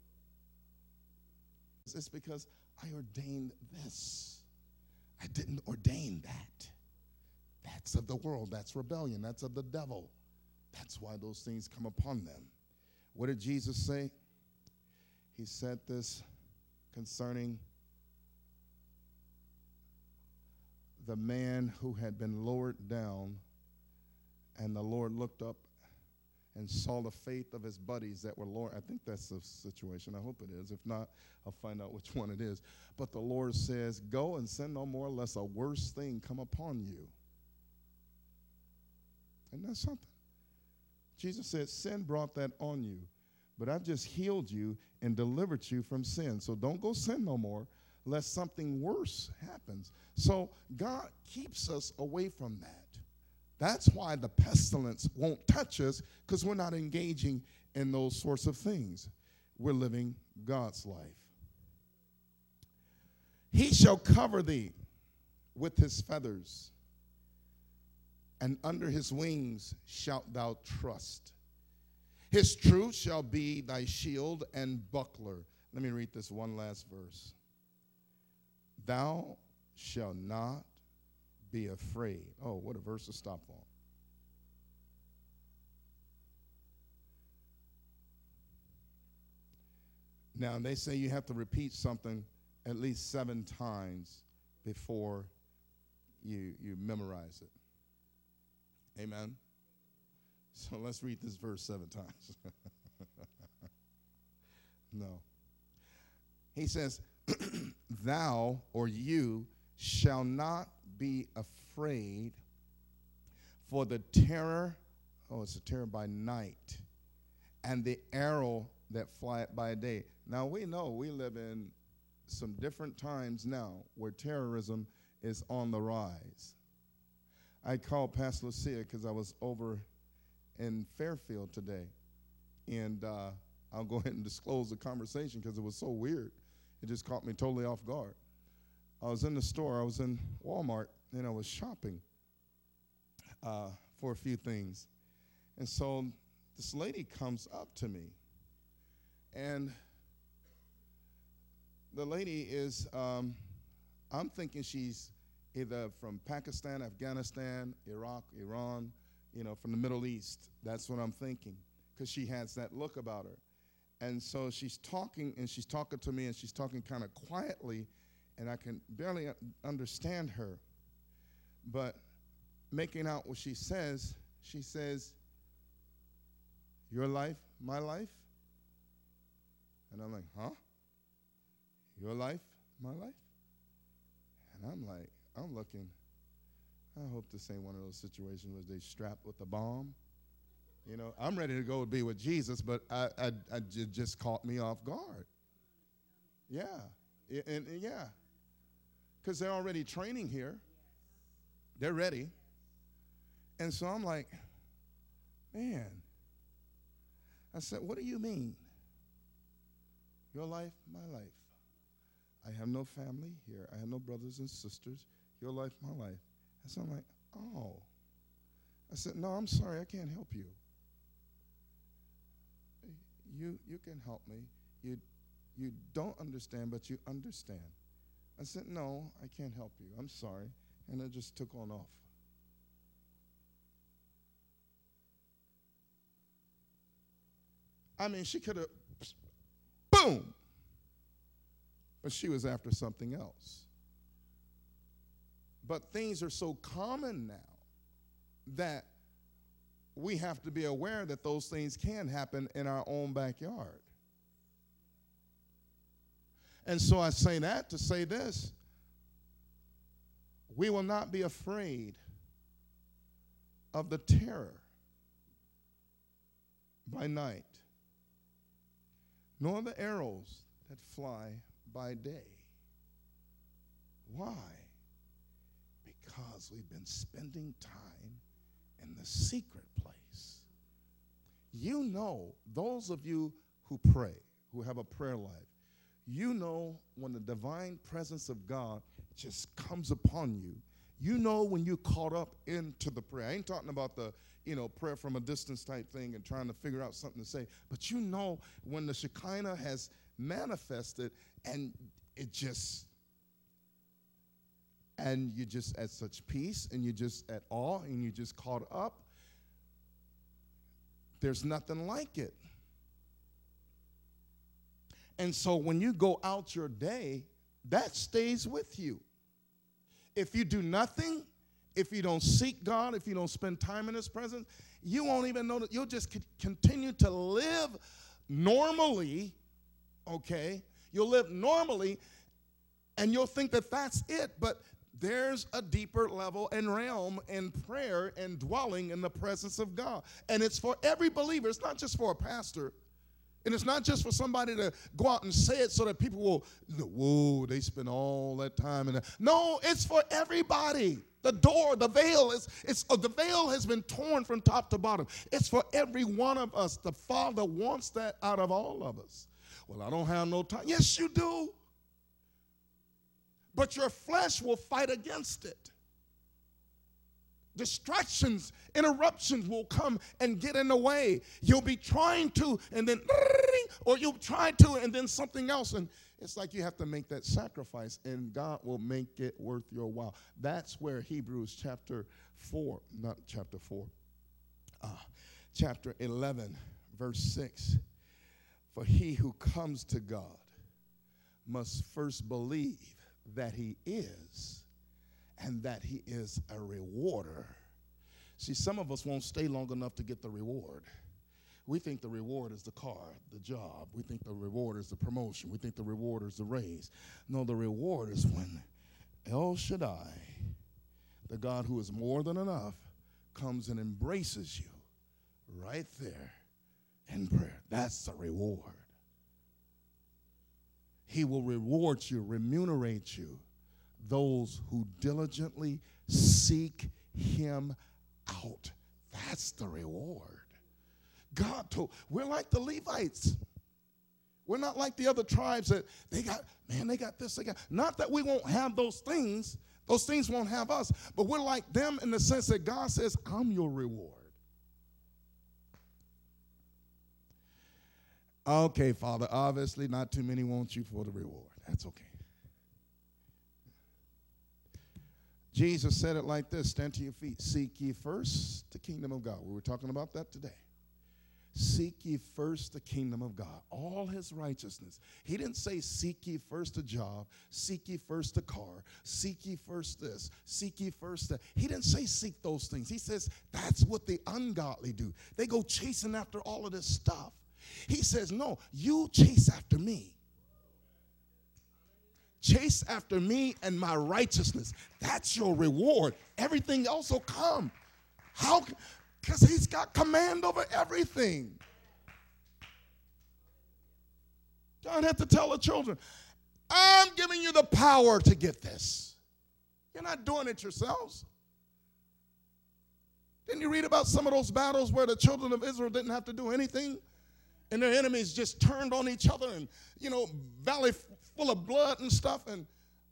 It's because I ordained this. I didn't ordain that. That's of the world. That's rebellion. That's of the devil. That's why those things come upon them. What did Jesus say? He said this concerning the man who had been lowered down, and the Lord looked up and saw the faith of his buddies that were lowered. I think that's the situation. I hope it is. If not, I'll find out which one it is. But the Lord says, go and sin no more, lest a worse thing come upon you. Isn't that something? Jesus said, sin brought that on you, but I've just healed you and delivered you from sin. So don't go sin no more, lest something worse happens. So God keeps us away from that. That's why the pestilence won't touch us, because we're not engaging in those sorts of things. We're living God's life. He shall cover thee with his feathers, and under his wings shalt thou trust. His truth shall be thy shield and buckler. Let me read this one last verse. Thou shalt not be afraid. Oh, what a verse to stop on. Now, they say you have to repeat something at least seven times before you, you memorize it. Amen? So let's read this verse seven times. No. He says, thou or you shall not be afraid for the terror, oh, it's a terror by night, and the arrow that flieth by day. Now, we know we live in some different times now where terrorism is on the rise. I called Pastor Lucia because I was over in Fairfield today, and uh, I'll go ahead and disclose the conversation because it was so weird. It just caught me totally off guard. I was in the store. I was in Walmart, and I was shopping uh, for a few things. And so this lady comes up to me, and the lady is, um, I'm thinking she's either from Pakistan, Afghanistan, Iraq, Iran, you know, from the Middle East. That's what I'm thinking, because she has that look about her. And so she's talking, and she's talking to me, and she's talking kind of quietly, and I can barely understand her. But making out what she says, she says, your life, my life? And I'm like, huh? Your life, my life? And I'm like, I'm looking, I hope this ain't one of those situations where they strapped with a bomb. You know, I'm ready to go be with Jesus, but I, I, I j- just caught me off guard. Yeah, and, and yeah, because they're already training here. They're ready. And so I'm like, man, I said, what do you mean? Your life, my life. I have no family here. I have no brothers and sisters. Your life, my life. And so I'm like, oh. I said, no, I'm sorry, I can't help you. You you can help me. You you don't understand, but you understand. I said, no, I can't help you. I'm sorry. And I just took on off. I mean, she could have, boom. But she was after something else. But things are so common now that we have to be aware that those things can happen in our own backyard. And so I say that to say this. We will not be afraid of the terror by night, nor the arrows that fly by day. Why? Because we've been spending time in the secret place. You know, those of you who pray, who have a prayer life, you know when the divine presence of God just comes upon you. You know when you're caught up into the prayer. I ain't talking about the, you know, prayer from a distance type thing and trying to figure out something to say. But you know when the Shekinah has manifested and it just, and you're just at such peace and you're just at awe and you're just caught up. There's nothing like it. And so when you go out your day, that stays with you. If you do nothing, if you don't seek God, if you don't spend time in His presence, you won't even know that. You'll just c- continue to live normally, okay? You'll live normally, and you'll think that that's it. But there's a deeper level and realm in prayer and dwelling in the presence of God. And it's for every believer. It's not just for a pastor. And it's not just for somebody to go out and say it so that people will, whoa, they spend all that time in there. No, it's for everybody. The door, the veil is, it's, uh, the veil has been torn from top to bottom. It's for every one of us. The Father wants that out of all of us. Well, I don't have no time. Yes, you do. But your flesh will fight against it. Distractions, interruptions will come and get in the way. You'll be trying to, and then, or you'll try to, and then something else. And it's like you have to make that sacrifice, and God will make it worth your while. That's where Hebrews chapter four, not chapter four, uh, chapter eleven, verse six. For he who comes to God must first believe that he is, and that he is a rewarder. See, some of us won't stay long enough to get the reward. We think the reward is the car, the job. We think the reward is the promotion. We think the reward is the raise. No, the reward is when El Shaddai, the God who is more than enough, comes and embraces you right there in prayer. That's the reward. He will reward you, remunerate you, those who diligently seek him out. That's the reward. God told, we're like the Levites. We're not like the other tribes that they got, man, they got this, they got. Not that we won't have those things. Those things won't have us. But we're like them in the sense that God says, I'm your reward. Okay, Father, obviously not too many want you for the reward. That's okay. Jesus said it like this, stand to your feet. Seek ye first the kingdom of God. We were talking about that today. Seek ye first the kingdom of God, all his righteousness. He didn't say seek ye first a job, seek ye first a car, seek ye first this, seek ye first that. He didn't say seek those things. He says that's what the ungodly do. They go chasing after all of this stuff. He says, no, you chase after me. Chase after me and my righteousness. That's your reward. Everything else will come. How? Because he's got command over everything. God had to tell the children, I'm giving you the power to get this. You're not doing it yourselves. Didn't you read about some of those battles where the children of Israel didn't have to do anything? And their enemies just turned on each other, and, you know, valley full of blood and stuff. And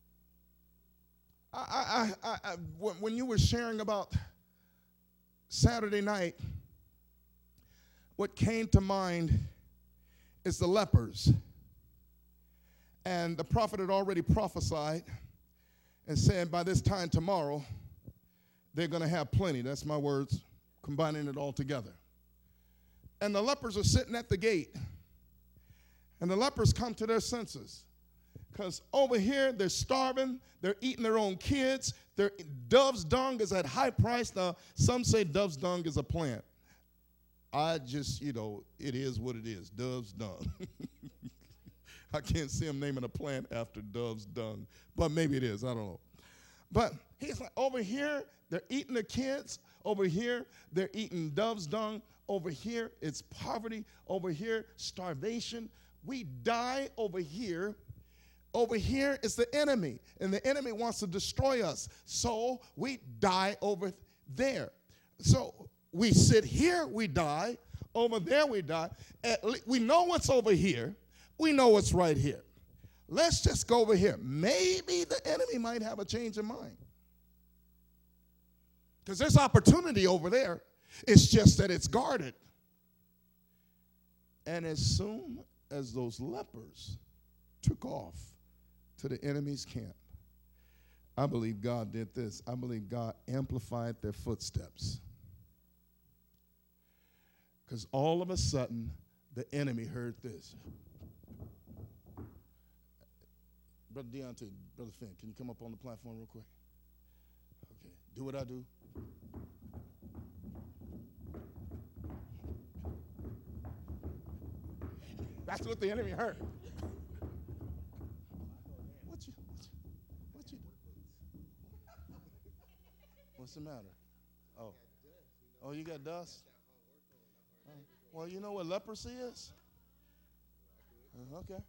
I, I, I, I, when you were sharing about Saturday night, what came to mind is the lepers. And the prophet had already prophesied and said by this time tomorrow, they're going to have plenty. That's my words, combining it all together. And the lepers are sitting at the gate. And the lepers come to their senses. Because over here, they're starving. They're eating their own kids. Their dove's dung is at high price. Now, some say dove's dung is a plant. I just, you know, it is what it is. Dove's dung. I can't see him naming a plant after dove's dung. But maybe it is. I don't know. But he's like, over here, they're eating the kids. Over here, they're eating dove's dung. Over here, it's poverty. Over here, starvation. We die over here. Over here is the enemy, and the enemy wants to destroy us. So we die over there. So we sit here, we die. Over there, we die. At le- we know what's over here. We know what's right here. Let's just go over here. Maybe the enemy might have a change of mind. Because there's opportunity over there. It's just that it's guarded. And as soon as those lepers took off to the enemy's camp, I believe God did this. I believe God amplified their footsteps. Because all of a sudden, the enemy heard this. Brother Deontay, Brother Finn, can you come up on the platform real quick? Okay, do what I do. That's what the enemy heard. What you, what you, what's the matter? Oh, oh, you got dust? Oh. Well, you know what leprosy is? Uh, okay.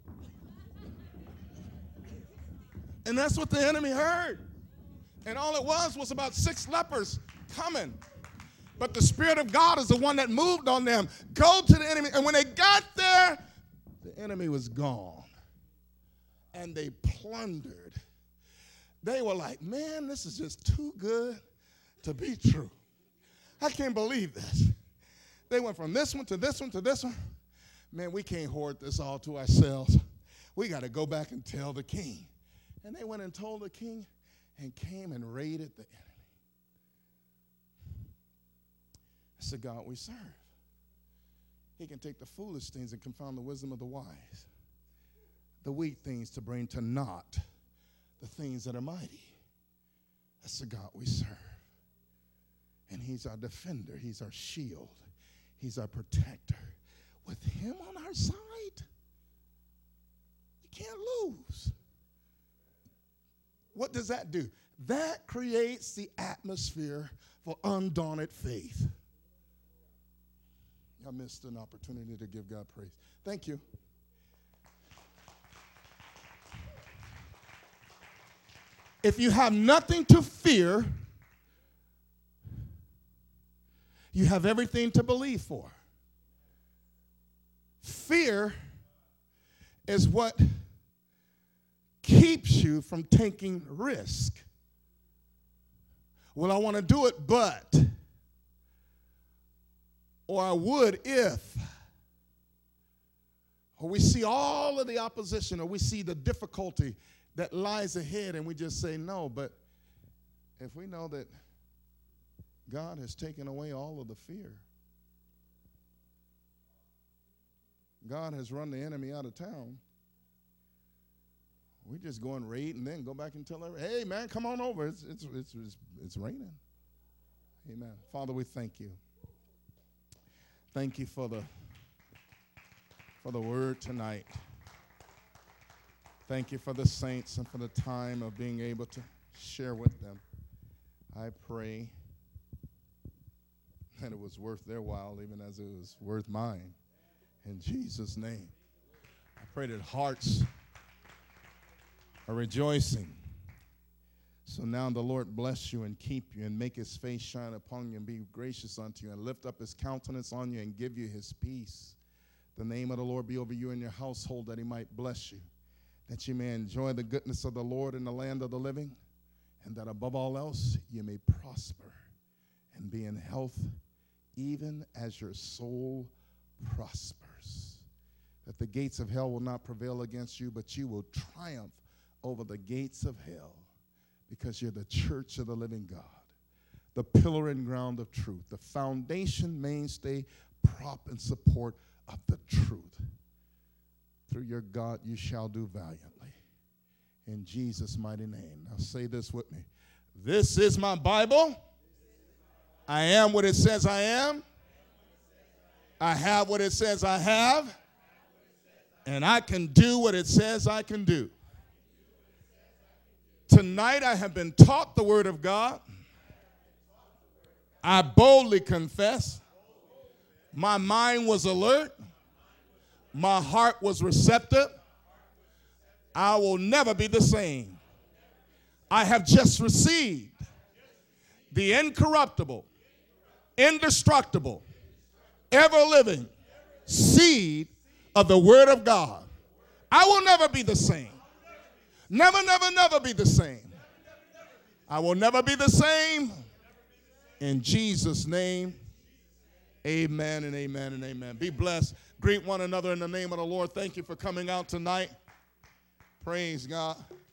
And that's what the enemy heard. And all it was was about six lepers coming. But the Spirit of God is the one that moved on them. Go to the enemy. And when they got there, the enemy was gone. And they plundered. They were like, man, this is just too good to be true. I can't believe this. They went from this one to this one to this one. Man, we can't hoard this all to ourselves. We got to go back and tell the king. And they went and told the king and came and raided the enemy. It's the God we serve. He can take the foolish things and confound the wisdom of the wise, the weak things to bring to naught the things that are mighty. That's the God we serve. And he's our defender. He's our shield. He's our protector. With him on our side, we can't lose. What does that do? That creates the atmosphere for undaunted faith. I missed an opportunity to give God praise. Thank you. If you have nothing to fear, you have everything to believe for. Fear is what keeps you from taking risk. Well, I want to do it, but, or I would if, or we see all of the opposition, or we see the difficulty that lies ahead, and we just say no. But if we know that God has taken away all of the fear, God has run the enemy out of town, we just go and raid and then go back and tell everybody, hey, man, come on over. It's, it's, it's, it's, it's raining. Amen. Father, we thank you. Thank you for the, for the word tonight. Thank you for the saints and for the time of being able to share with them. I pray that it was worth their while, even as it was worth mine. In Jesus' name. I pray that hearts are rejoicing. So now the Lord bless you and keep you and make his face shine upon you and be gracious unto you and lift up his countenance on you and give you his peace. The name of the Lord be over you and your household, that he might bless you, that you may enjoy the goodness of the Lord in the land of the living, and that above all else you may prosper and be in health, even as your soul prospers. That the gates of hell will not prevail against you, but you will triumph over the gates of hell, because you're the church of the living God, the pillar and ground of truth, the foundation, mainstay, prop, and support of the truth. Through your God you shall do valiantly. In Jesus' mighty name. Now say this with me. This is my Bible. I am what it says I am. I have what it says I have. And I can do what it says I can do. Tonight I have been taught the word of God. I boldly confess. My mind was alert. My heart was receptive. I will never be the same. I have just received the incorruptible, indestructible, ever-living seed of the word of God. I will never be the same. Never, never, never be the same. I will never be the same. In Jesus' name, amen and amen and amen. Be blessed. Greet one another in the name of the Lord. Thank you for coming out tonight. Praise God.